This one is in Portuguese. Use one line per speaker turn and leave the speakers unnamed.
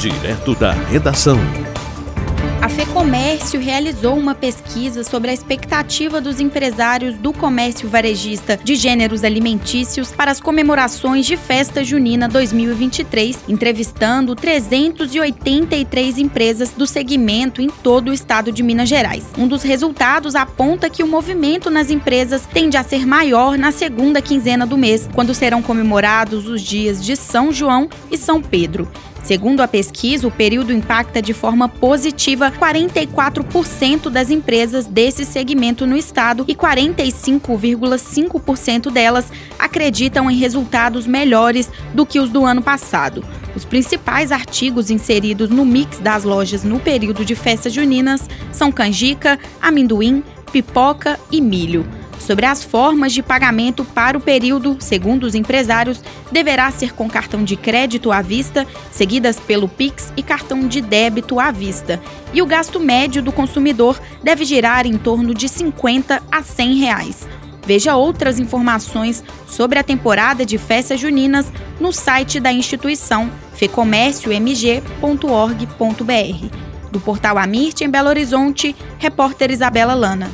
Direto da redação.
A FEComércio realizou uma pesquisa sobre a expectativa dos empresários do comércio varejista de gêneros alimentícios para as comemorações de Festa Junina 2023, entrevistando 383 empresas do segmento em todo o estado de Minas Gerais. Um dos resultados aponta que o movimento nas empresas tende a ser maior na segunda quinzena do mês, quando serão comemorados os dias de São João e São Pedro. Segundo a pesquisa, o período impacta de forma positiva 44% das empresas desse segmento no estado e 45,5% delas acreditam em resultados melhores do que os do ano passado. Os principais artigos inseridos no mix das lojas no período de festas juninas são canjica, amendoim, pipoca e milho. Sobre as formas de pagamento para o período, segundo os empresários, deverá ser com cartão de crédito à vista, seguidas pelo Pix e cartão de débito à vista. E o gasto médio do consumidor deve girar em torno de R$ 50 a R$ 100. Veja outras informações sobre a temporada de festas juninas no site da instituição fecomérciomg.org.br. Do portal Amirte, em Belo Horizonte, repórter Isabela Lana.